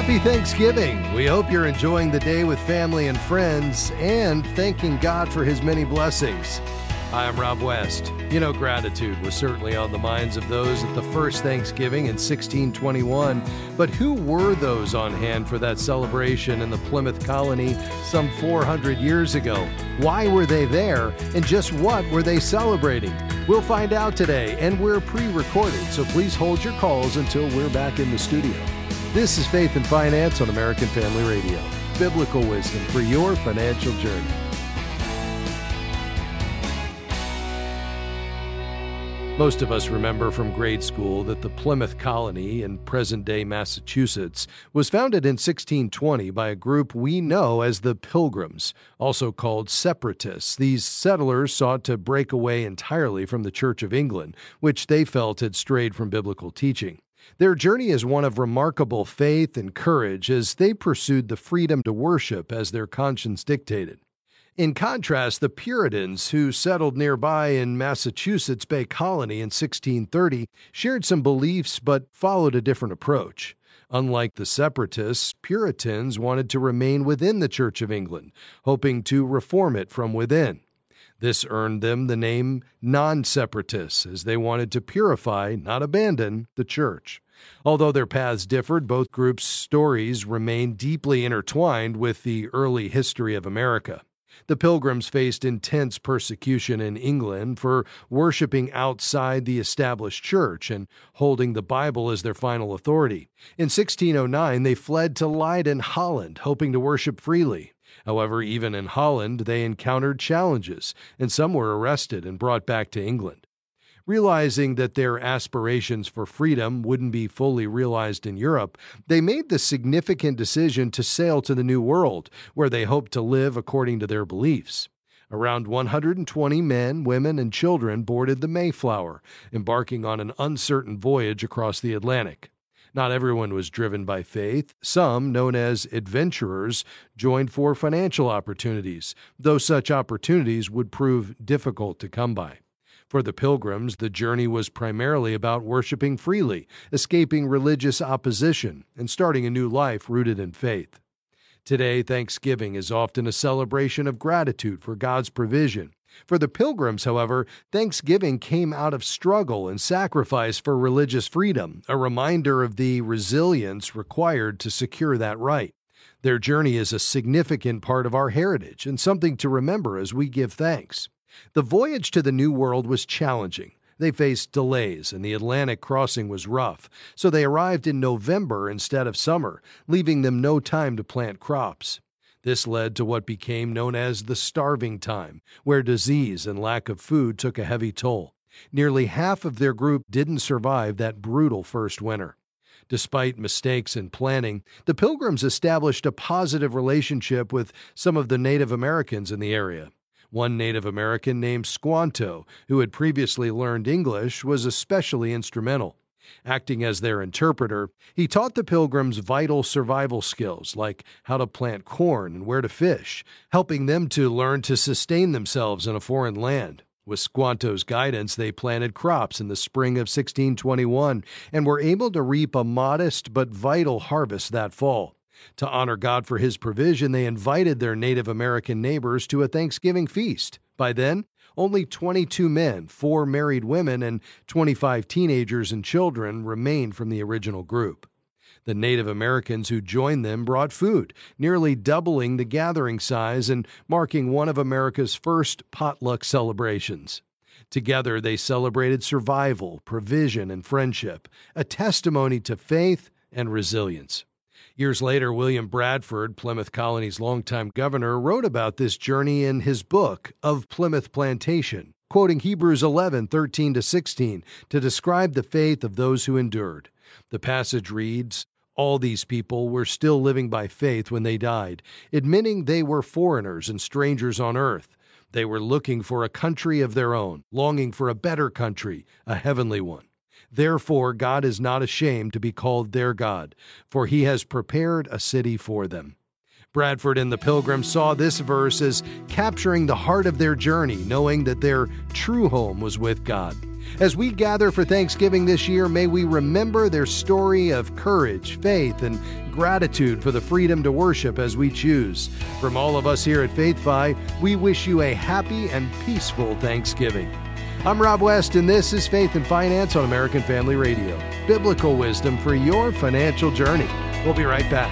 Happy Thanksgiving. We hope you're enjoying the day with family and friends and thanking God for his many blessings. Hi, I'm Rob West. You know, gratitude was certainly on the minds of those at the first Thanksgiving in 1621. But who were those on hand for that celebration in the Plymouth colony some 400 years ago? Why were they there? And just what were they celebrating? We'll find out today, and we're pre-recorded, so please hold your calls until we're back in the studio. This is Faith and Finance on American Family Radio. Biblical wisdom for your financial journey. Most of us remember from grade school that the Plymouth colony in present-day Massachusetts was founded in 1620 by a group we know as the Pilgrims, also called Separatists. These settlers sought to break away entirely from the Church of England, which they felt had strayed from biblical teaching. Their journey is one of remarkable faith and courage as they pursued the freedom to worship as their conscience dictated. In contrast, the Puritans, who settled nearby in Massachusetts Bay Colony in 1630, shared some beliefs but followed a different approach. Unlike the Separatists, Puritans wanted to remain within the Church of England, hoping to reform it from within. This earned them the name non-separatists, as they wanted to purify, not abandon, the church. Although their paths differed, both groups' stories remain deeply intertwined with the early history of America. The Pilgrims faced intense persecution in England for worshiping outside the established church and holding the Bible as their final authority. In 1609, they fled to Leiden, Holland, hoping to worship freely. However, even in Holland, they encountered challenges, and some were arrested and brought back to England. Realizing that their aspirations for freedom wouldn't be fully realized in Europe, they made the significant decision to sail to the New World, where they hoped to live according to their beliefs. Around 120 men, women, and children boarded the Mayflower, embarking on an uncertain voyage across the Atlantic. Not everyone was driven by faith. Some, known as adventurers, joined for financial opportunities, though such opportunities would prove difficult to come by. For the Pilgrims, the journey was primarily about worshiping freely, escaping religious opposition, and starting a new life rooted in faith. Today, Thanksgiving is often a celebration of gratitude for God's provision. For the Pilgrims, however, Thanksgiving came out of struggle and sacrifice for religious freedom, a reminder of the resilience required to secure that right. Their journey is a significant part of our heritage and something to remember as we give thanks. The voyage to the New World was challenging. They faced delays, and the Atlantic crossing was rough, so they arrived in November instead of summer, leaving them no time to plant crops. This led to what became known as the starving time, where disease and lack of food took a heavy toll. Nearly half of their group didn't survive that brutal first winter. Despite mistakes in planning, the Pilgrims established a positive relationship with some of the Native Americans in the area. One Native American named Squanto, who had previously learned English, was especially instrumental. Acting as their interpreter, he taught the Pilgrims vital survival skills like how to plant corn and where to fish, helping them to learn to sustain themselves in a foreign land. With Squanto's guidance, they planted crops in the spring of 1621 and were able to reap a modest but vital harvest that fall. To honor God for his provision, they invited their Native American neighbors to a Thanksgiving feast. By then, only 22 men, 4 married women, and 25 teenagers and children remained from the original group. The Native Americans who joined them brought food, nearly doubling the gathering size and marking one of America's first potluck celebrations. Together, they celebrated survival, provision, and friendship, a testimony to faith and resilience. Years later, William Bradford, Plymouth Colony's longtime governor, wrote about this journey in his book, Of Plymouth Plantation, quoting Hebrews 11:13-16 to describe the faith of those who endured. The passage reads, "All these people were still living by faith when they died, admitting they were foreigners and strangers on earth. They were looking for a country of their own, longing for a better country, a heavenly one. Therefore, God is not ashamed to be called their God, for he has prepared a city for them." Bradford and the Pilgrims saw this verse as capturing the heart of their journey, knowing that their true home was with God. As we gather for Thanksgiving this year, may we remember their story of courage, faith, and gratitude for the freedom to worship as we choose. From all of us here at FaithFi, we wish you a happy and peaceful Thanksgiving. I'm Rob West, and this is Faith and Finance on American Family Radio. Biblical wisdom for your financial journey. We'll be right back.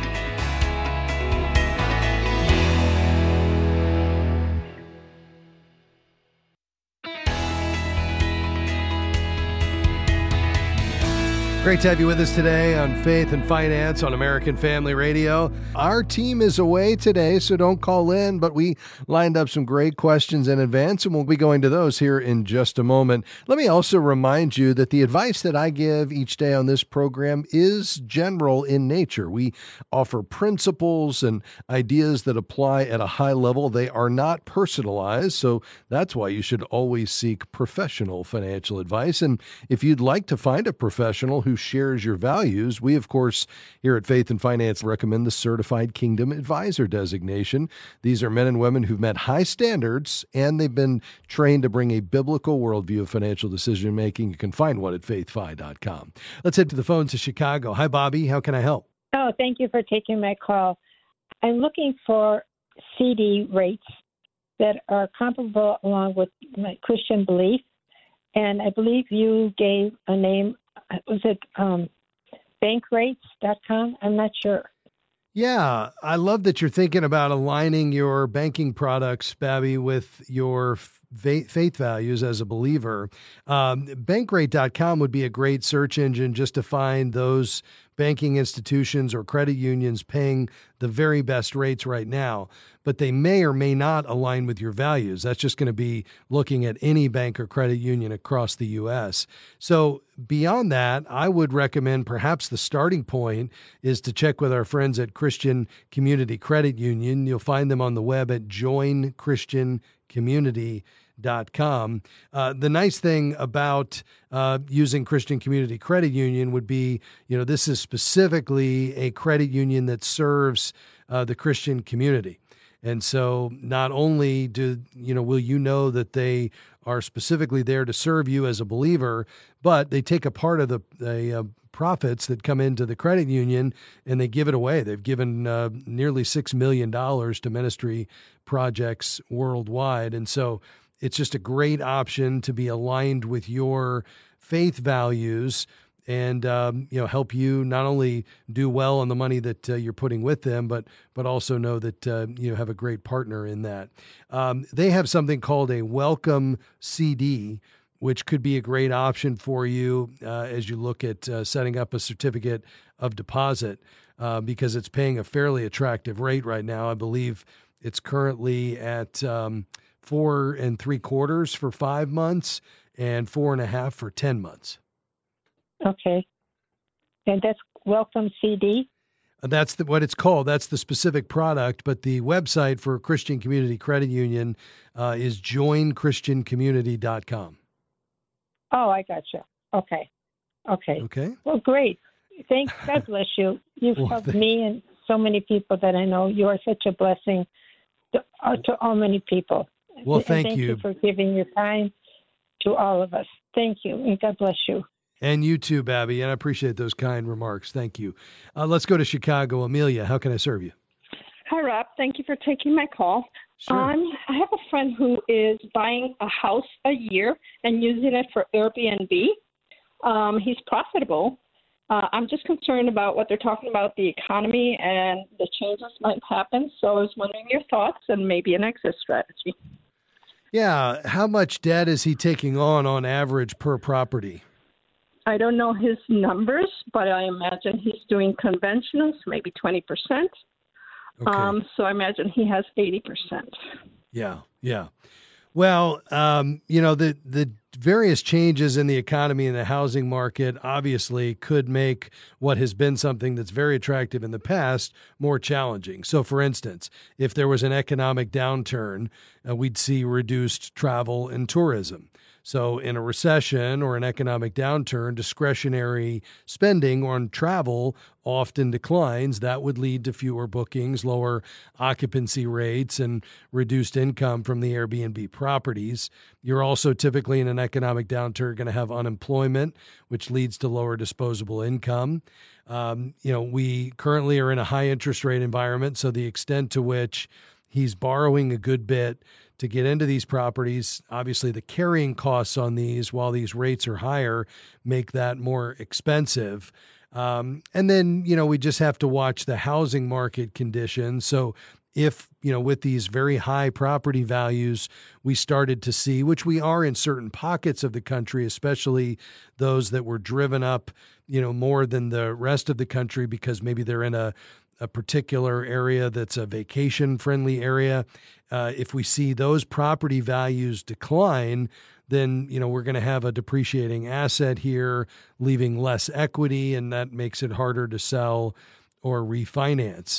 Great to have you with us today on Faith and Finance on American Family Radio. Our team is away today, so don't call in, but we lined up some great questions in advance, and we'll be going to those here in just a moment. Let me also remind you that the advice that I give each day on this program is general in nature. We offer principles and ideas that apply at a high level. They are not personalized, so that's why you should always seek professional financial advice. And if you'd like to find a professional who shares your values, we, of course, here at Faith and Finance recommend the Certified Kingdom Advisor designation. These are men and women who've met high standards, and they've been trained to bring a biblical worldview of financial decision-making. You can find one at faithfi.com. Let's head to the phone to Chicago. Hi, Bobby. How can I help? Oh, thank you for taking my call. I'm looking for CD rates that are comparable along with my Christian belief, and I believe you gave a name. Was it bankrates.com? I'm not sure. Yeah, I love that you're thinking about aligning your banking products, Babby, with your faith values as a believer. Bankrate.com would be a great search engine just to find those banking institutions or credit unions paying the very best rates right now, but they may or may not align with your values. That's just going to be looking at any bank or credit union across the U.S. So beyond that, I would recommend perhaps the starting point is to check with our friends at Christian Community Credit Union. You'll find them on the web at joinchristiancommunity.com. The nice thing about using Christian Community Credit Union would be, this is specifically a credit union that serves the Christian community. And so not only will you know that they are specifically there to serve you as a believer, but they take a part of the profits that come into the credit union and they give it away. They've given nearly $6 million to ministry projects worldwide. And so it's just a great option to be aligned with your faith values and help you not only do well on the money that you're putting with them, but also know that you have a great partner in that. They have something called a welcome CD, which could be a great option for you as you look at setting up a certificate of deposit because it's paying a fairly attractive rate right now. I believe it's currently at 4 3/4 for 5 months and 4 1/2 for 10 months. Okay. And that's Welcome CD? That's what it's called. That's the specific product. But the website for Christian Community Credit Union is joinchristiancommunity.com. Oh, I gotcha. Okay. Okay. Well, great. Thanks. God bless you. You've helped me and so many people that I know. You are such a blessing to all many people. Well, thank you. Thank you for giving your time to all of us. Thank you, and God bless you. And you too, Babby, and I appreciate those kind remarks. Thank you. Let's go to Chicago. Amelia, how can I serve you? Hi, Rob. Thank you for taking my call. Sure. I have a friend who is buying a house a year and using it for Airbnb. He's profitable. I'm just concerned about what they're talking about, the economy and the changes might happen. So I was wondering your thoughts and maybe an exit strategy. Yeah. How much debt is he taking on average per property? I don't know his numbers, but I imagine he's doing conventionals, maybe 20%. Okay. So I imagine he has 80%. Yeah. Well, the various changes in the economy and the housing market obviously could make what has been something that's very attractive in the past more challenging. So, for instance, if there was an economic downturn, we'd see reduced travel and tourism. So in a recession or an economic downturn, discretionary spending on travel often declines. That would lead to fewer bookings, lower occupancy rates, and reduced income from the Airbnb properties. You're also typically in an economic downturn going to have unemployment, which leads to lower disposable income. We currently are in a high interest rate environment, so the extent to which he's borrowing a good bit to get into these properties, obviously the carrying costs on these, while these rates are higher, make that more expensive. And then, we just have to watch the housing market conditions. So if, with these very high property values we started to see, which we are in certain pockets of the country, especially those that were driven up, more than the rest of the country because maybe they're in a particular area that's a vacation-friendly area. If we see those property values decline, then, we're going to have a depreciating asset here, leaving less equity, and that makes it harder to sell or refinance.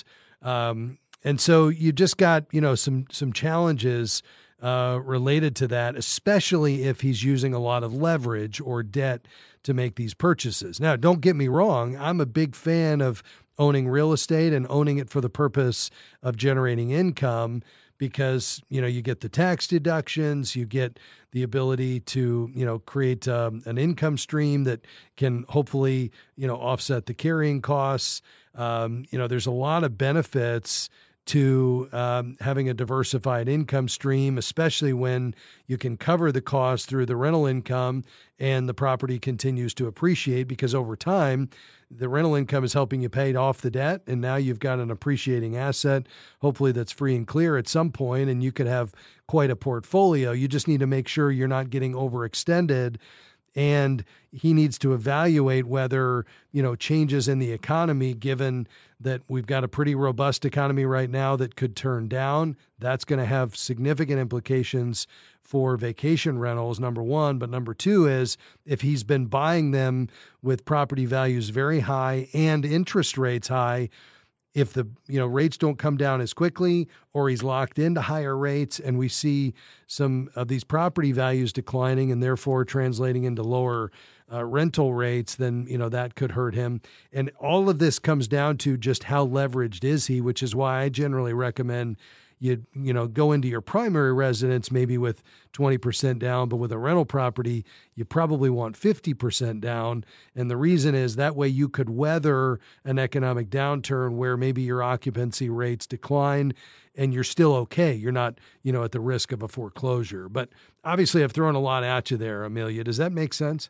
And so you just got, some challenges related to that, especially if he's using a lot of leverage or debt to make these purchases. Now, don't get me wrong. I'm a big fan of owning real estate and owning it for the purpose of generating income because, you get the tax deductions, you get the ability to, create an income stream that can hopefully, offset the carrying costs. There's a lot of benefits to having a diversified income stream, especially when you can cover the cost through the rental income and the property continues to appreciate because over time, the rental income is helping you pay off the debt, and now you've got an appreciating asset, hopefully that's free and clear at some point, and you could have quite a portfolio. You just need to make sure you're not getting overextended, and he needs to evaluate whether, changes in the economy, given that we've got a pretty robust economy right now that could turn down. That's going to have significant implications for vacation rentals, number one. But number two is if he's been buying them with property values very high and interest rates high, if the rates don't come down as quickly or he's locked into higher rates and we see some of these property values declining and therefore translating into lower rental rates, then, that could hurt him. And all of this comes down to just how leveraged is he, which is why I generally recommend you go into your primary residence maybe with 20% down, but with a rental property, you probably want 50% down. And the reason is that way you could weather an economic downturn where maybe your occupancy rates decline and you're still okay. You're not, at the risk of a foreclosure. But obviously I've thrown a lot at you there, Amelia. Does that make sense?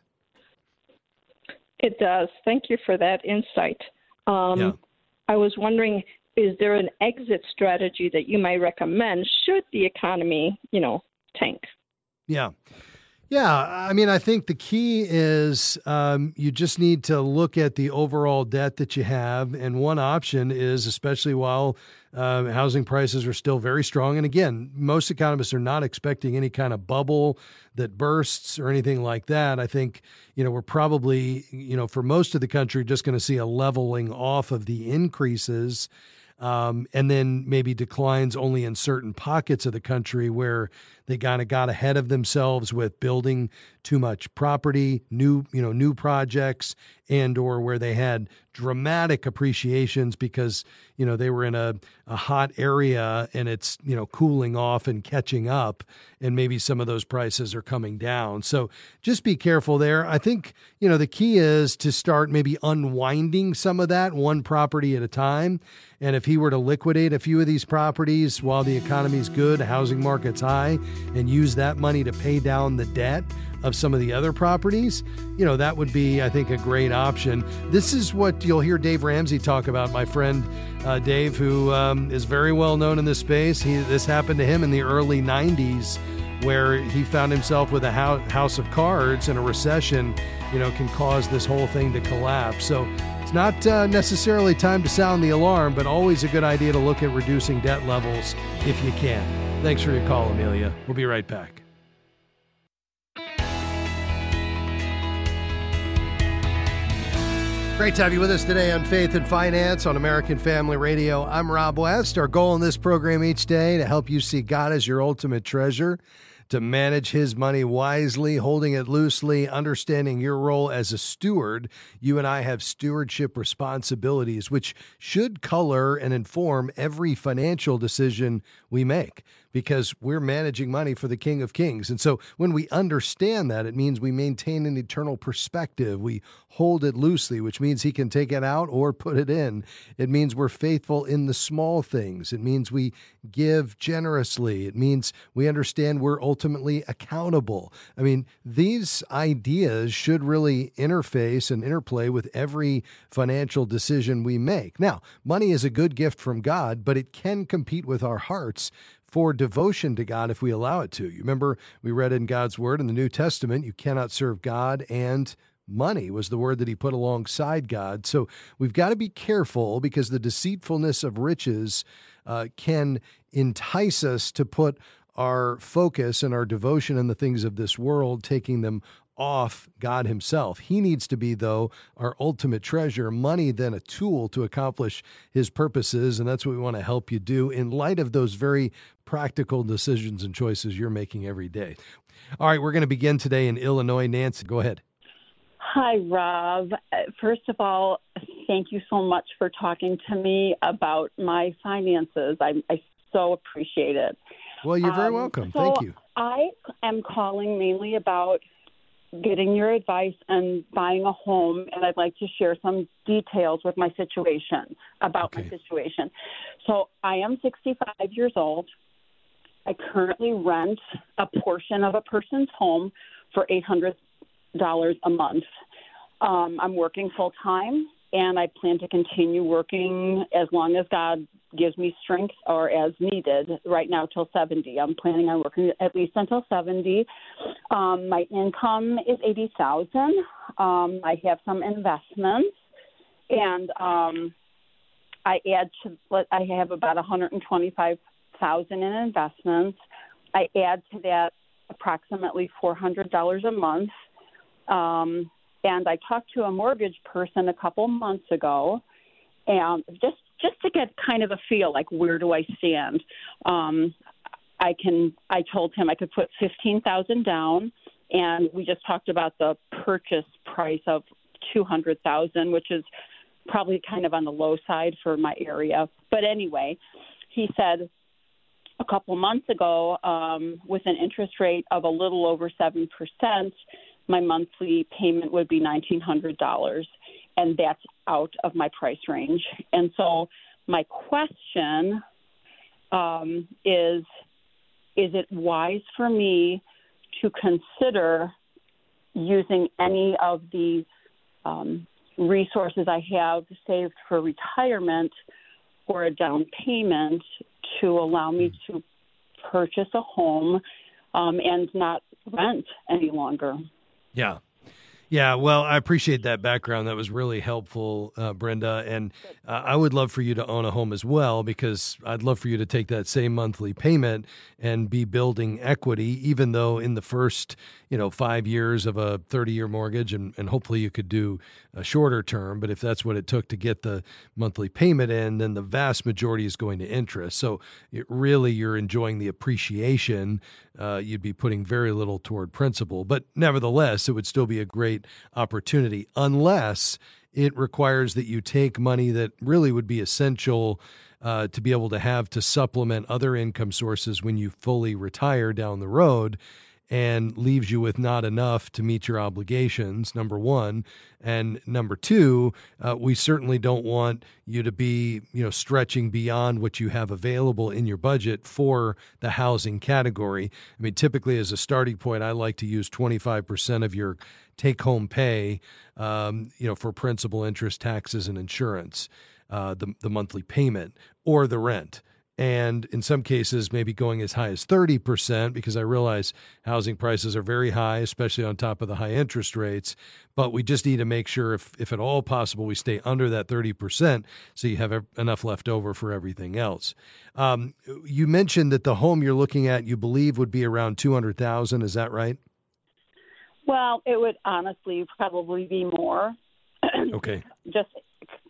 It does. Thank you for that insight. Yeah. I was wondering, is there an exit strategy that you might recommend should the economy, tank? Yeah. I mean, I think the key is you just need to look at the overall debt that you have. And one option is, especially while housing prices are still very strong. And again, most economists are not expecting any kind of bubble that bursts or anything like that. I think, we're probably, for most of the country, just going to see a leveling off of the increases. And then maybe declines only in certain pockets of the country where they kind of got ahead of themselves with building too much property, new projects, and or where they had dramatic appreciations because, they were in a hot area and it's, cooling off and catching up, and maybe some of those prices are coming down. So just be careful there. I think, the key is to start maybe unwinding some of that one property at a time. And if he were to liquidate a few of these properties while the economy's good, housing market's high, and use that money to pay down the debt of some of the other properties, that would be, I think, a great option. This is what you'll hear Dave Ramsey talk about, my friend Dave, who is very well known in this space. This happened to him in the early 90s, where he found himself with a house of cards, and a recession, can cause this whole thing to collapse. So it's not necessarily time to sound the alarm, but always a good idea to look at reducing debt levels if you can. Thanks for your call, Amelia. We'll be right back. Great to have you with us today on Faith and Finance on American Family Radio. I'm Rob West. Our goal in this program each day to help you see God as your ultimate treasure. to manage his money wisely, holding it loosely, understanding your role as a steward. You and I have stewardship responsibilities, which should color and inform every financial decision we make, because we're managing money for the King of Kings. And so when we understand that, it means we maintain an eternal perspective. We hold it loosely, which means he can take it out or put it in. It means we're faithful in the small things. It means we give generously. It means we understand we're ultimately accountable. I mean, these ideas should really interface and interplay with every financial decision we make. Now, money is a good gift from God, but it can compete with our hearts for devotion to God if we allow it to. You remember we read in God's word in the New Testament, you cannot serve God and money was the word that he put alongside God. So we've got to be careful, because the deceitfulness of riches can entice us to put our focus and our devotion in the things of this world, taking them off God himself. He needs to be, though, our ultimate treasure, money then a tool to accomplish his purposes. And that's what we want to help you do in light of those very practical decisions and choices you're making every day. All right, we're going to begin today in Illinois. Nancy, go ahead. Hi, Rob. First of all, thank you so much for talking to me about my finances. I so appreciate it. Well, you're very welcome. Thank you. I am calling mainly about getting your advice and buying a home, and I'd like to share some details with my situation, about my situation. So I am 65 years old. I currently rent a portion of a person's home for $800 a month. I'm working full-time, and I plan to continue working as long as God gives me strength, or as needed, right now till 70. I'm planning on working at least until 70. My income is $80,000. I have some investments, and I have about $125,000 in investments. I add to that approximately $400 a month. And I talked to a mortgage person a couple months ago, and just to get kind of a feel, like, where do I stand? I told him I could put $15,000 down, and we just talked about the purchase price of $200,000, which is probably kind of on the low side for my area. But anyway, he said a couple months ago, with an interest rate of a little over 7%, my monthly payment would be $1,900, and that's out of my price range. And so my question is it wise for me to consider using any of the resources I have saved for retirement or a down payment to allow me to purchase a home and not rent any longer? Yeah. Yeah, well, I appreciate that background. That was really helpful, Brenda. And I would love for you to own a home as well, because I'd love for you to take that same monthly payment and be building equity, even though in the first, 5 years of a 30-year mortgage, and hopefully you could do a shorter term. But if that's what it took to get the monthly payment in, then the vast majority is going to interest. So you're enjoying the appreciation. You'd be putting very little toward principal. But nevertheless, it would still be a great opportunity, unless it requires that you take money that really would be essential to be able to have to supplement other income sources when you fully retire down the road, and leaves you with not enough to meet your obligations, number one. And number two, we certainly don't want you to be, stretching beyond what you have available in your budget for the housing category. I mean, typically as a starting point, I like to use 25% of your take-home pay, for principal, interest, taxes, and insurance, the monthly payment or the rent. And in some cases, maybe going as high as 30%, because I realize housing prices are very high, especially on top of the high interest rates. But we just need to make sure, if at all possible, we stay under that 30%, so you have enough left over for everything else. You mentioned that the home you're looking at, you believe, would be around $200,000. Is that right? Well, it would honestly probably be more. Okay. Just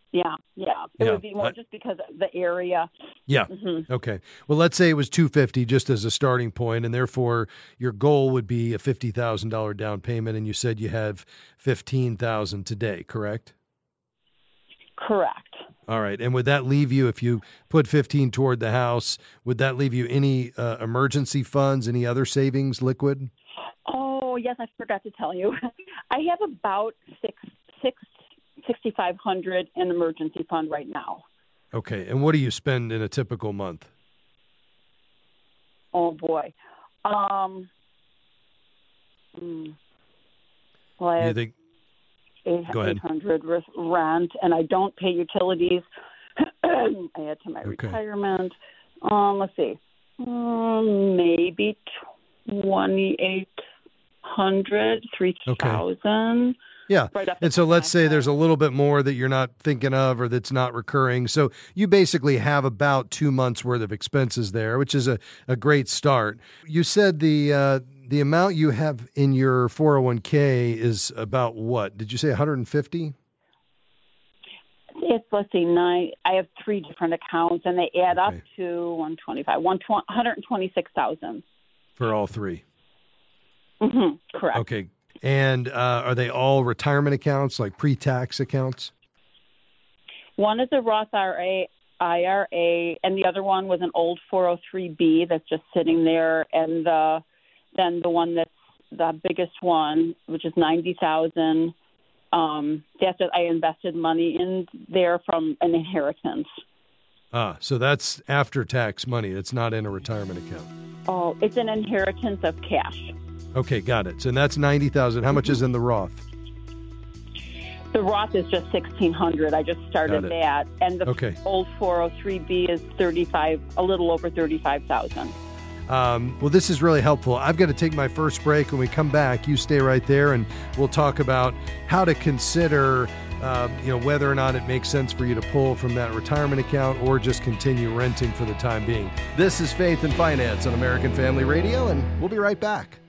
Yeah. It would be more just because of the area. Yeah. Mm-hmm. Okay. Well, let's say it was $250 just as a starting point, and therefore your goal would be a $50,000 down payment, and you said you have $15,000 today, correct? Correct. All right. And would that leave you, if you put 15 toward the house, would that leave you any emergency funds, any other savings liquid? Oh, yes, I forgot to tell you. I have about $6,500 in emergency fund right now. Okay. And what do you spend in a typical month? Oh, boy. Well, I have Go ahead. $800 with rent, and I don't pay utilities. I add to my retirement. Let's see. Maybe $2,800, $3,000. Yeah. Right, and so let's say there's a little bit more that you're not thinking of or that's not recurring. So you basically have about 2 months worth of expenses there, which is a great start. You said the amount you have in your 401k is about what? Did you say 150? Let's see, I have 3 different accounts, and they add up to 125, 126,000 for all 3. Mm-hmm, correct. Okay. And are they all retirement accounts, like pre-tax accounts? One is a Roth IRA, and the other one was an old 403B that's just sitting there. And then the one that's the biggest one, which is $90,000. That's it. I invested money in there from an inheritance. So that's after-tax money. It's not in a retirement account. Oh, it's an inheritance of cash. Okay, got it. So that's $90,000. How much is in the Roth? The Roth is just $1,600. I just started that, and the old 403B is a little over $35,000. Well, this is really helpful. I've got to take my first break. When we come back, you stay right there, and we'll talk about how to consider, whether or not it makes sense for you to pull from that retirement account or just continue renting for the time being. This is Faith and Finance on American Family Radio, and we'll be right back.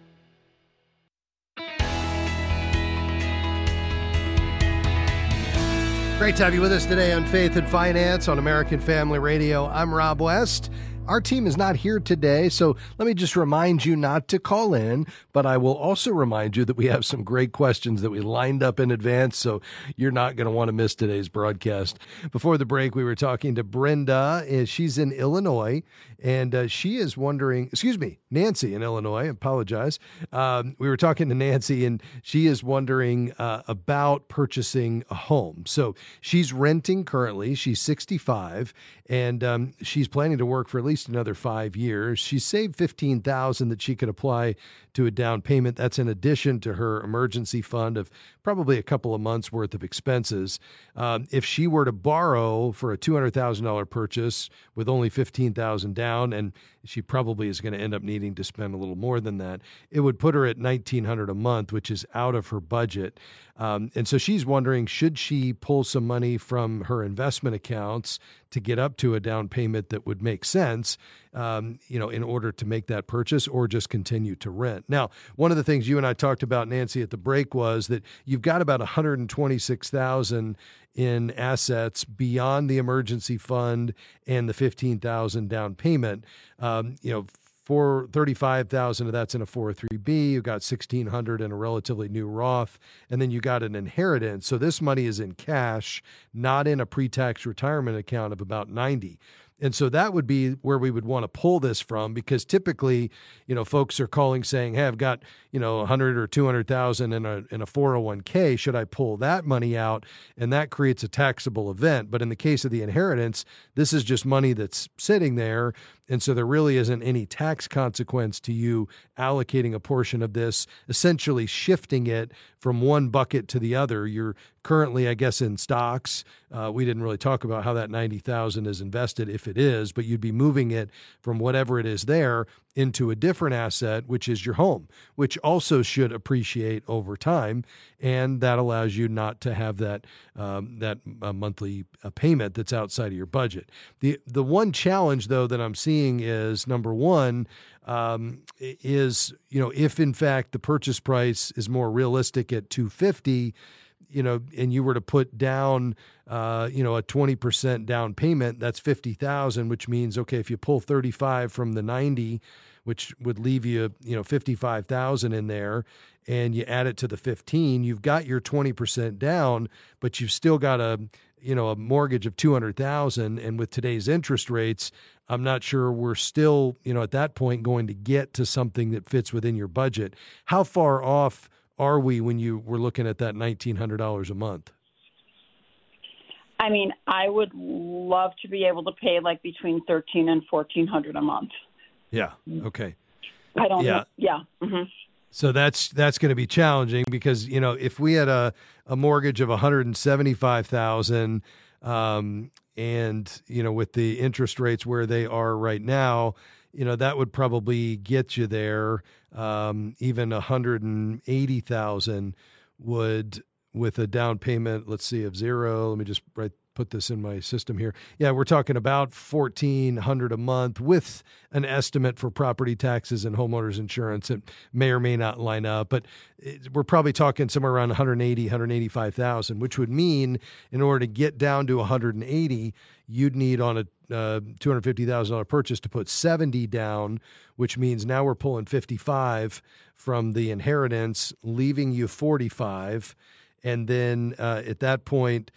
Great to have you with us today on Faith and Finance on American Family Radio. I'm Rob West. Our team is not here today, so let me just remind you not to call in, but I will also remind you that we have some great questions that we lined up in advance, so you're not going to want to miss today's broadcast. Before the break, we were talking to Brenda. She's in Illinois, and she is wondering, Nancy in Illinois, I apologize. We were talking to Nancy, and she is wondering about purchasing a home. So she's renting currently. She's 65, and she's planning to work for at least another 5 years. She saved $15,000 that she could apply to a down payment. That's in addition to her emergency fund of probably a couple of months worth of expenses. If she were to borrow for a $200,000 purchase with only $15,000 down, and she probably is going to end up needing to spend a little more than that, it would put her at $1,900 a month, which is out of her budget. And so she's wondering, should she pull some money from her investment accounts to get up to a down payment that would make sense, in order to make that purchase, or just continue to rent? Now, one of the things you and I talked about, Nancy, at the break was that you've got about $126,000 in assets beyond the emergency fund and the $15,000 down payment. For $35,000 of that's in a 403B. You've got $1,600 in a relatively new Roth, and then you got an inheritance. So this money is in cash, not in a pre-tax retirement account of about $90,000. And so that would be where we would want to pull this from, because typically, folks are calling saying, hey, I've got, 100 or 200,000 in a 401k. Should I pull that money out? And that creates a taxable event. But in the case of the inheritance, this is just money that's sitting there. And so there really isn't any tax consequence to you allocating a portion of this, essentially shifting it from one bucket to the other. You're currently, I guess, in stocks. We didn't really talk about how that $90,000 is invested, if it is, but you'd be moving it from whatever it is there into a different asset, which is your home, which also should appreciate over time. And that allows you not to have that monthly payment that's outside of your budget. The one challenge, though, that I'm seeing is, number one, if in fact the purchase price is more realistic at $250,000, and you were to put down, a 20% down payment, that's $50,000, which means, okay, if you pull 35 from the 90, which would leave you, $55,000 in there, and you add it to the 15, you've got your 20% down, but you've still got a mortgage of $200,000. And with today's interest rates, I'm not sure we're still, at that point going to get to something that fits within your budget. How far off are we when you were looking at that $1,900 a month? I mean, I would love to be able to pay like between $1,300 and $1,400 a month. Yeah. Okay. I don't know. Yeah. Mm-hmm. So that's going to be challenging because, if we had a mortgage of $175,000, and, with the interest rates where they are right now, that would probably get you there. Even $180,000 would, with a down payment, let's see, of zero. Let me just put this in my system here. Yeah, we're talking about $1,400 a month with an estimate for property taxes and homeowners insurance. It may or may not line up, but we're probably talking somewhere around $185,000, which would mean in order to get down to 180, you'd need on a $250,000 purchase to put 70 down, which means now we're pulling 55 from the inheritance, leaving you 45. And then at that point,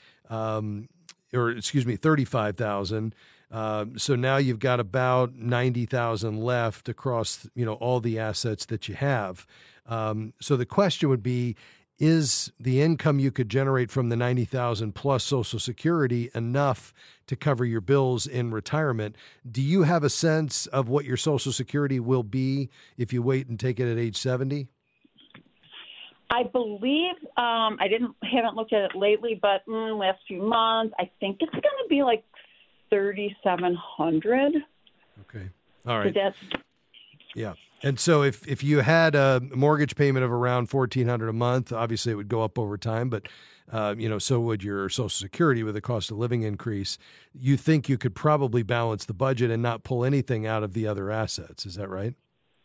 35,000. So now you've got about 90,000 left across, all the assets that you have. So the question would be, is the income you could generate from the 90,000 plus Social Security enough to cover your bills in retirement? Do you have a sense of what your Social Security will be if you wait and take it at age 70? I believe haven't looked at it lately, but last few months, I think it's going to be like $3,700. Okay, all right. So yeah, and so if you had a mortgage payment of around $1,400 a month, obviously it would go up over time, but so would your Social Security with the cost of living increase. You think you could probably balance the budget and not pull anything out of the other assets? Is that right?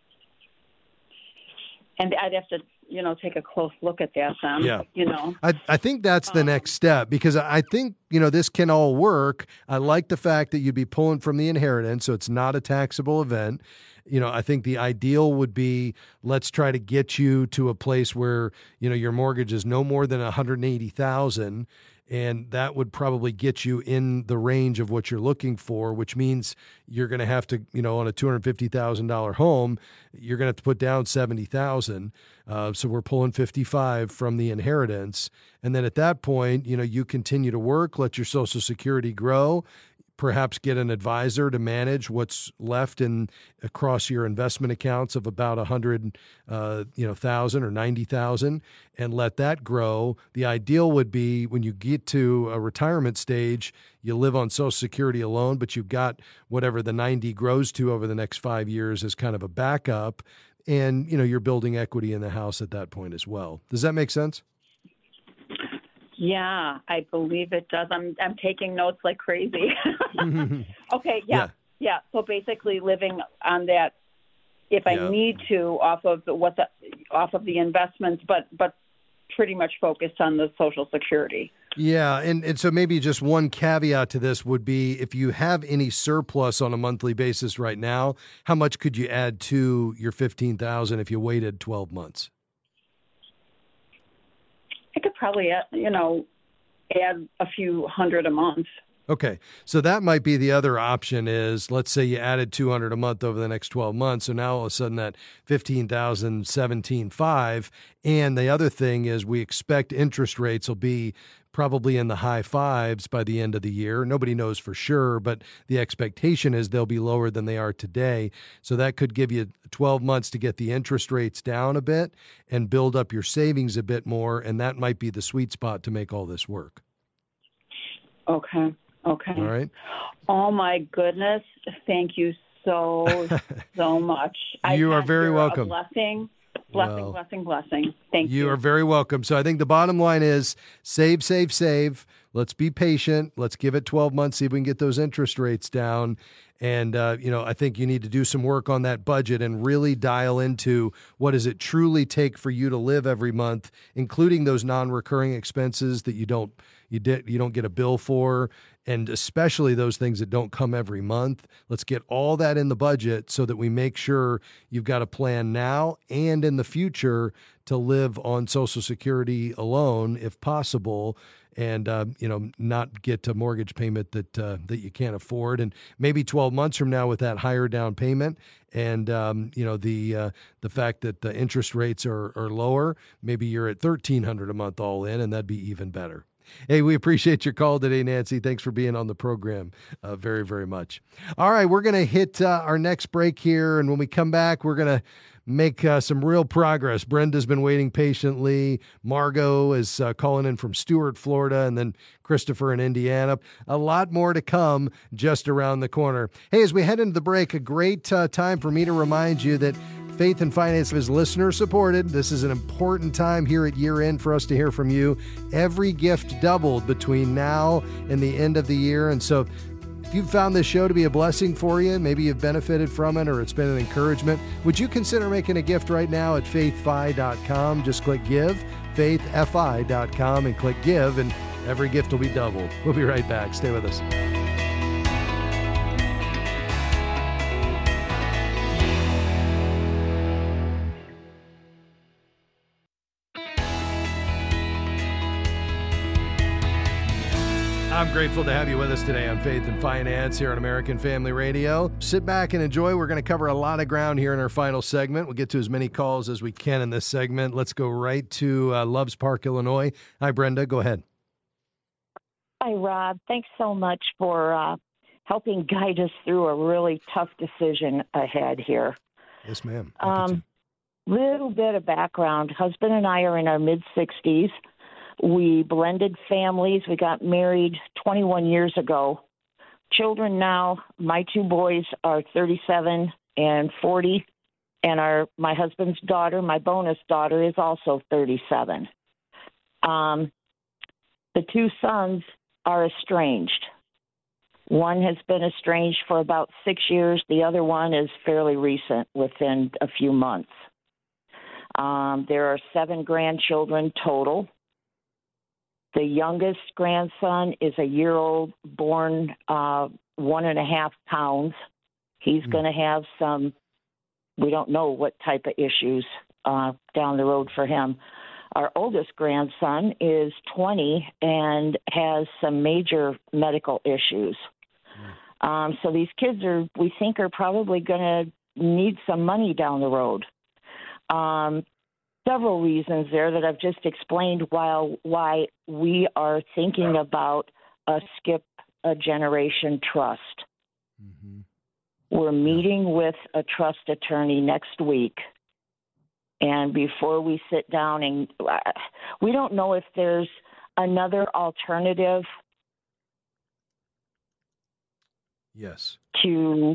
And I'd have to, take a close look at that then. Yeah. I think that's the next step because I think, this can all work. I like the fact that you'd be pulling from the inheritance, so it's not a taxable event. I think the ideal would be let's try to get you to a place where, your mortgage is no more than $180,000. And that would probably get you in the range of what you're looking for, which means you're going to have to, on a $250,000 home, you're going to have to put down $70,000. So we're pulling 55 from the inheritance. And then at that point, you continue to work, let your Social Security grow, perhaps get an advisor to manage what's left in across your investment accounts of about 100,000 or 90,000, and let that grow. The ideal would be when you get to a retirement stage, you live on Social Security alone, but you've got whatever the 90 grows to over the next 5 years as kind of a backup, and you're building equity in the house at that point as well. Does that make sense? Yeah, I believe it does. I'm taking notes like crazy. Okay, yeah. So basically, living on that, if I need to, off of the investments, but pretty much focused on the Social Security. Yeah, and so maybe just one caveat to this would be if you have any surplus on a monthly basis right now, how much could you add to your $15,000 if you waited 12 months? I could probably, add a few hundred a month. Okay. So that might be the other option is, let's say you added $200 a month over the next 12 months. So now all of a sudden that $15,000, $17,500. And the other thing is we expect interest rates will be probably in the high fives by the end of the year. Nobody knows for sure, but the expectation is they'll be lower than they are today. So that could give you 12 months to get the interest rates down a bit and build up your savings a bit more. And that might be the sweet spot to make all this work. Okay. All right. Oh, my goodness. Thank you so much. You are very welcome. Blessing. Thank you. You are very welcome. So I think the bottom line is save. let's be patient. Let's give it 12 months, see if we can get those interest rates down. And, I think you need to do some work on that budget and really dial into what does it truly take for you to live every month, including those non-recurring expenses that you don't get a bill for, and especially those things that don't come every month. Let's get all that in the budget so that we make sure you've got a plan now and in the future to live on Social Security alone, if possible, and not get a mortgage payment that you can't afford. And maybe 12 months from now with that higher down payment and the fact that the interest rates are lower, maybe you're at $1,300 a month all in, and that'd be even better. Hey, we appreciate your call today, Nancy. Thanks for being on the program very, very much. All right, we're going to hit our next break here, and when we come back, we're going to make some real progress. Brenda's been waiting patiently. Margot is calling in from Stuart, Florida, and then Christopher in Indiana. A lot more to come just around the corner. Hey, as we head into the break, a great time for me to remind you that Faith and Finance is listener supported. This is an important time here at year end for us to hear from you. Every gift doubled between now and the end of the year. And so if you've found this show to be a blessing for you, maybe you've benefited from it or it's been an encouragement, would you consider making a gift right now at faithfi.com? Just click give, faithfi.com, and click give, and every gift will be doubled. We'll be right back. Stay with us. I'm grateful to have you with us today on Faith and Finance here on American Family Radio. Sit back and enjoy. We're going to cover a lot of ground here in our final segment. We'll get to as many calls as we can in this segment. Let's go right to Loves Park, Illinois. Hi, Brenda. Go ahead. Hi, Rob. Thanks so much for helping guide us through a really tough decision ahead here. Yes, ma'am. Little bit of background. Husband and I are in our mid-60s. We blended families. We got married 21 years ago. Children now, my two boys are 37 and 40, and my husband's daughter, my bonus daughter, is also 37. The two sons are estranged. One has been estranged for about 6 years. The other one is fairly recent, within a few months. There are 7 grandchildren total. The youngest grandson is a year-old, born 1.5 pounds. He's going to have some, we don't know what type of issues down the road for him. Our oldest grandson is 20 and has some major medical issues. So these kids we think are probably going to need some money down the road. Several reasons there that I've just explained why we are thinking about a skip a generation trust. Mm-hmm. We're meeting with a trust attorney next week. And before we sit down, and we don't know if there's another alternative. Yes. To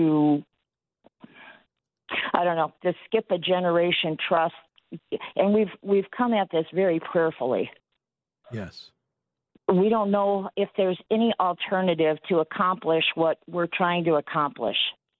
I don't know, to skip a generation trust. And we've come at this very prayerfully. Yes. We don't know if there's any alternative to accomplish what we're trying to accomplish.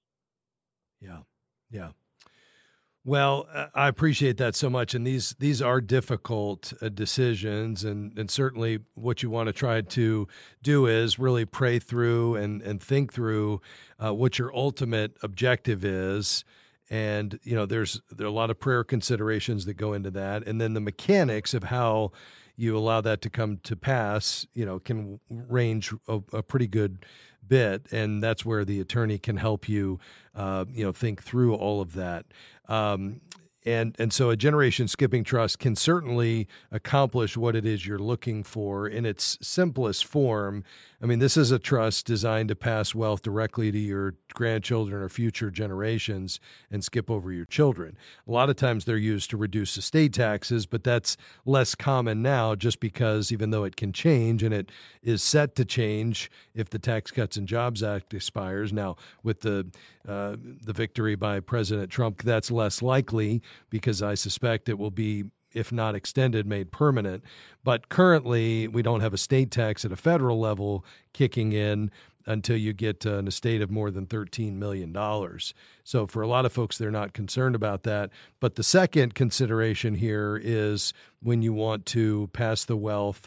Yeah. Well, I appreciate that so much. And these are difficult decisions. And certainly what you want to try to do is really pray through and think through what your ultimate objective is. And, there are a lot of prayer considerations that go into that. And then the mechanics of how you allow that to come to pass, can range a pretty good bit. And that's where the attorney can help you, think through all of that. And so a generation skipping trust can certainly accomplish what it is you're looking for in its simplest form. I mean, this is a trust designed to pass wealth directly to your grandchildren or future generations and skip over your children. A lot of times they're used to reduce estate taxes, but that's less common now just because even though it can change and it is set to change if the Tax Cuts and Jobs Act expires. Now, with the victory by President Trump, that's less likely because I suspect it will be if not extended, made permanent. But currently, we don't have estate tax at a federal level kicking in until you get an estate of more than $13 million. So for a lot of folks, they're not concerned about that. But the second consideration here is when you want to pass the wealth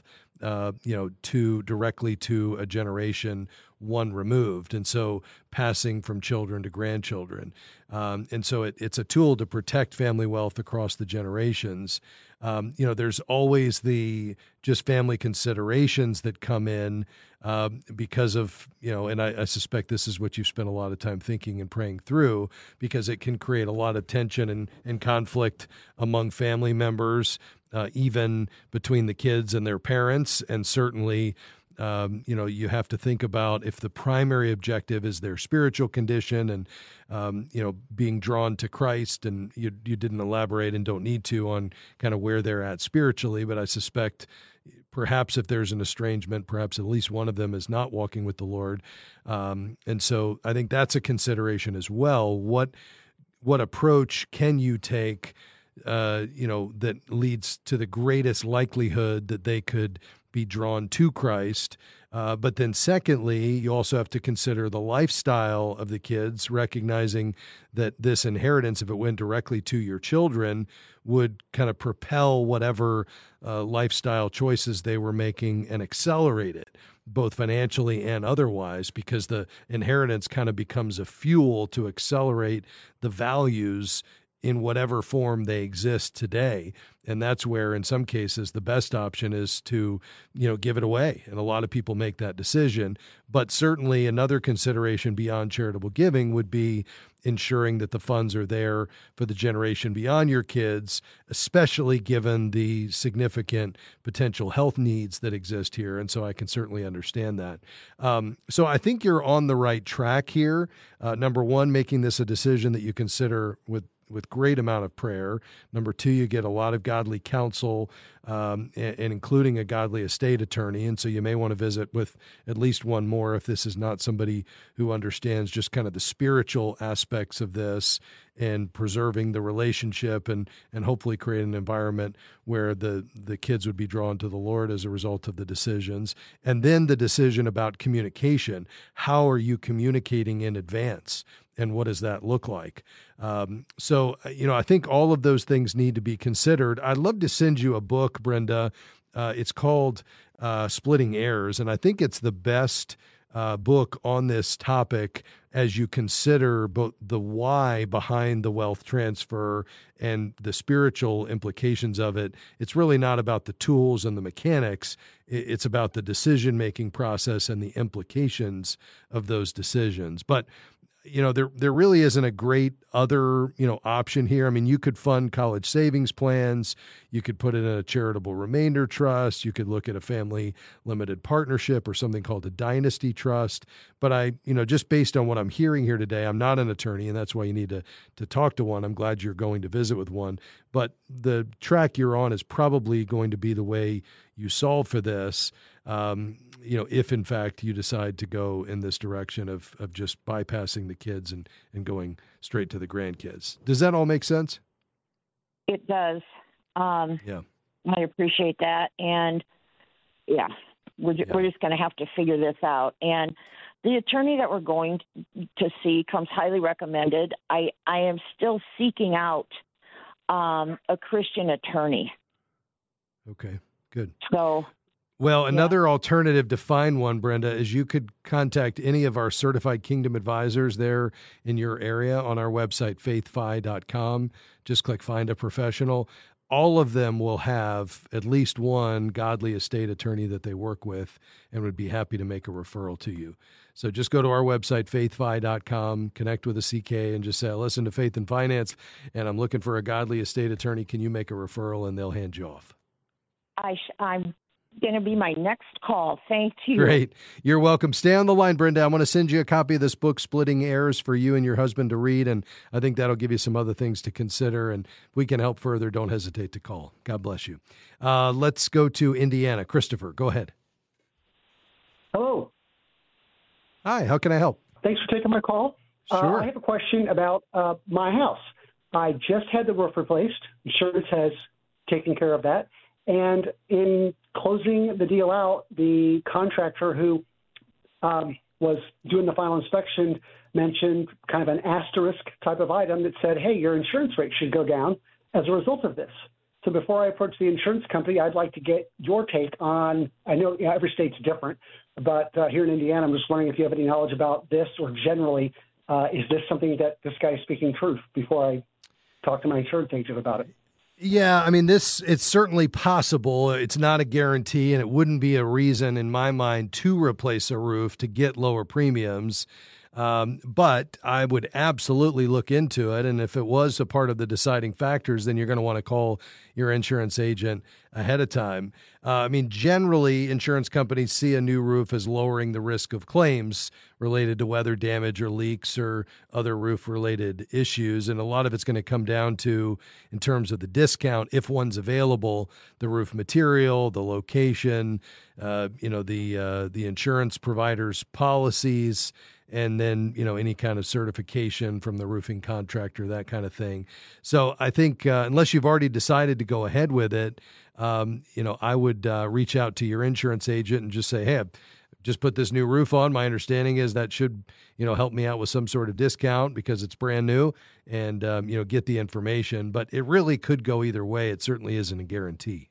to directly to a generation one removed. And so passing from children to grandchildren. And so it's a tool to protect family wealth across the generations. There's always the just family considerations that come in because of, and I suspect this is what you've spent a lot of time thinking and praying through, because it can create a lot of tension and conflict among family members, even between the kids and their parents. And certainly, you have to think about if the primary objective is their spiritual condition and, being drawn to Christ, and you didn't elaborate and don't need to on kind of where they're at spiritually, but I suspect perhaps if there's an estrangement, perhaps at least one of them is not walking with the Lord. And so I think that's a consideration as well. What approach can you take, that leads to the greatest likelihood that they could be drawn to Christ. But then secondly, you also have to consider the lifestyle of the kids, recognizing that this inheritance, if it went directly to your children, would kind of propel whatever lifestyle choices they were making and accelerate it, both financially and otherwise, because the inheritance kind of becomes a fuel to accelerate the values in whatever form they exist today. And that's where, in some cases, the best option is to, give it away. And a lot of people make that decision. But certainly another consideration beyond charitable giving would be ensuring that the funds are there for the generation beyond your kids, especially given the significant potential health needs that exist here. And so I can certainly understand that. So I think you're on the right track here. Number one, making this a decision that you consider with great amount of prayer. Number two, you get a lot of godly counsel, and including a godly estate attorney. And so you may want to visit with at least one more if this is not somebody who understands just kind of the spiritual aspects of this and preserving the relationship and hopefully create an environment where the kids would be drawn to the Lord as a result of the decisions. And then the decision about communication. How are you communicating in advance? And what does that look like? So I think all of those things need to be considered. I'd love to send you a book, Brenda. It's called Splitting Heirs, and I think it's the best book on this topic as you consider both the why behind the wealth transfer and the spiritual implications of it. It's really not about the tools and the mechanics. It's about the decision-making process and the implications of those decisions. But there really isn't a great other, option here. I mean, you could fund college savings plans. You could put it in a charitable remainder trust. You could look at a family limited partnership or something called a dynasty trust. But just based on what I'm hearing here today, I'm not an attorney, and that's why you need to talk to one. I'm glad you're going to visit with one. But the track you're on is probably going to be the way you solve for this. If in fact you decide to go in this direction of just bypassing the kids and going straight to the grandkids. Does that all make sense? It does. Yeah. I appreciate that. And we're just going to have to figure this out. And the attorney that we're going to see comes highly recommended. I am still seeking out a Christian attorney. Okay, good. So, well, another alternative to find one, Brenda, is you could contact any of our certified Kingdom advisors there in your area on our website, faithfi.com. Just click Find a Professional. All of them will have at least one godly estate attorney that they work with and would be happy to make a referral to you. So just go to our website, faithfi.com, connect with a CK, and just say, I listen to Faith and Finance, and I'm looking for a godly estate attorney. Can you make a referral? And they'll hand you off. I'm going to be my next call. Thank you. Great. You're welcome. Stay on the line, Brenda. I want to send you a copy of this book, Splitting Heirs, for you and your husband to read, and I think that'll give you some other things to consider, and if we can help further, don't hesitate to call. God bless you. Let's go to Indiana. Christopher, go ahead. Hello. Hi, how can I help? Thanks for taking my call. Sure. I have a question about my house. I just had the roof replaced. Insurance has taking care of that. And in closing the deal out, the contractor who was doing the final inspection mentioned kind of an asterisk type of item that said, hey, your insurance rate should go down as a result of this. So before I approach the insurance company, I'd like to get your take on, I know every state's different, but here in Indiana, I'm just wondering if you have any knowledge about this, or generally, is this something that this guy is speaking truth, before I talk to my insurance agent about it? Yeah, I mean, it's certainly possible. It's not a guarantee, and it wouldn't be a reason in my mind to replace a roof to get lower premiums. But I would absolutely look into it. And if it was a part of the deciding factors, then you're going to want to call your insurance agent ahead of time. I mean, generally, insurance companies see a new roof as lowering the risk of claims related to weather damage or leaks or other roof-related issues. And a lot of it's going to come down to, in terms of the discount, if one's available, the roof material, the location, the insurance provider's policies, and then, any kind of certification from the roofing contractor, that kind of thing. So I think unless you've already decided to go ahead with it, I would reach out to your insurance agent and just say, hey, I've just put this new roof on. My understanding is that should, help me out with some sort of discount because it's brand new, and, get the information. But it really could go either way. It certainly isn't a guarantee.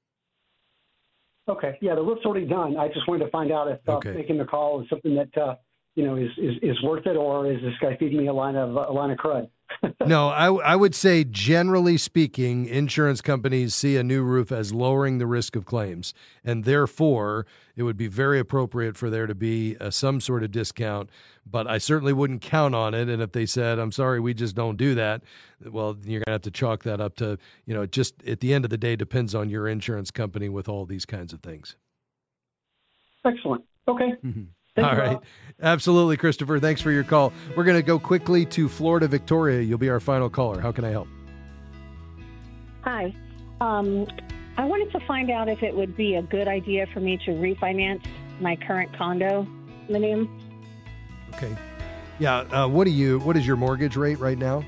Okay. Yeah, the roof's already done. I just wanted to find out if making the call is something that is worth it, or is this guy feeding me a line of crud? No, I would say, generally speaking, insurance companies see a new roof as lowering the risk of claims, and therefore it would be very appropriate for there to be some sort of discount. But I certainly wouldn't count on it. And if they said, I'm sorry, we just don't do that, well, you're going to have to chalk that up to, just at the end of the day, depends on your insurance company with all these kinds of things. Excellent. Okay. Mm-hmm. All right. Absolutely, Christopher. Thanks for your call. We're going to go quickly to Florida. Victoria, you'll be our final caller. How can I help? Hi. I wanted to find out if it would be a good idea for me to refinance my current condominium. Okay. Yeah. What is your mortgage rate right now?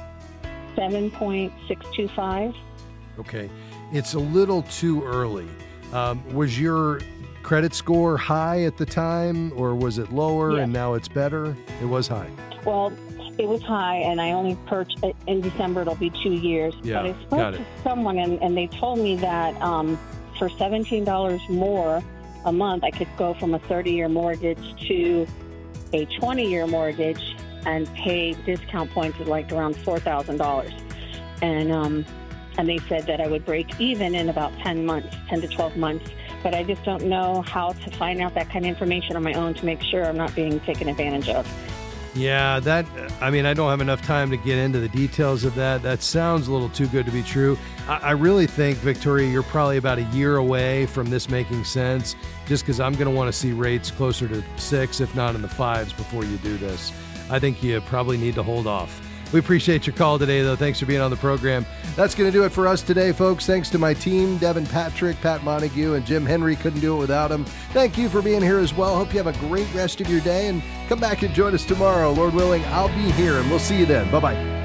7.625. Okay. It's a little too early. Was your credit score high at the time, or was it lower and now it's better? It was high. Well, it was high, and I only purchased in December. It'll be 2 years. Yeah, but I spoke to someone, and they told me that for $17 more a month, I could go from a 30-year mortgage to a 20-year mortgage and pay discount points of like around $4,000. And they said that I would break even in about 10 to 12 months. But I just don't know how to find out that kind of information on my own to make sure I'm not being taken advantage of. Yeah, I don't have enough time to get into the details of that. That sounds a little too good to be true. I really think, Victoria, you're probably about a year away from this making sense, just because I'm going to want to see rates closer to 6, if not in the 5s, before you do this. I think you probably need to hold off. We appreciate your call today, though. Thanks for being on the program. That's going to do it for us today, folks. Thanks to my team, Devin Patrick, Pat Montague, and Jim Henry. Couldn't do it without them. Thank you for being here as well. Hope you have a great rest of your day, and come back and join us tomorrow. Lord willing, I'll be here, and we'll see you then. Bye-bye.